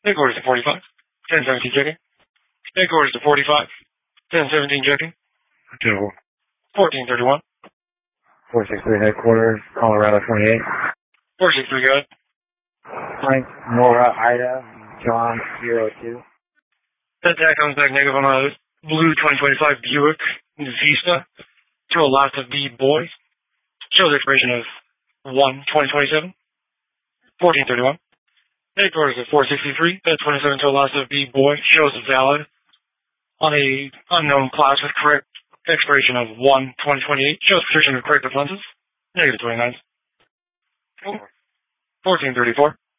Headquarters to 45. 1017 checking. Headquarters to 45. 1017 checking. General 1431. 463 headquarters, Colorado 28. 463, go ahead. Frank, Nora, Ida, John 02. That comes back negative on a blue 2025 Buick Vista to a lot of B boy. Shows expiration of 1/2027. 1431. Headquarters at 463. That 27 to a lot of B boy. Shows valid on a unknown class with correct expiration of 1/2028. Shows restriction of corrective lenses. Negative 29. 1434.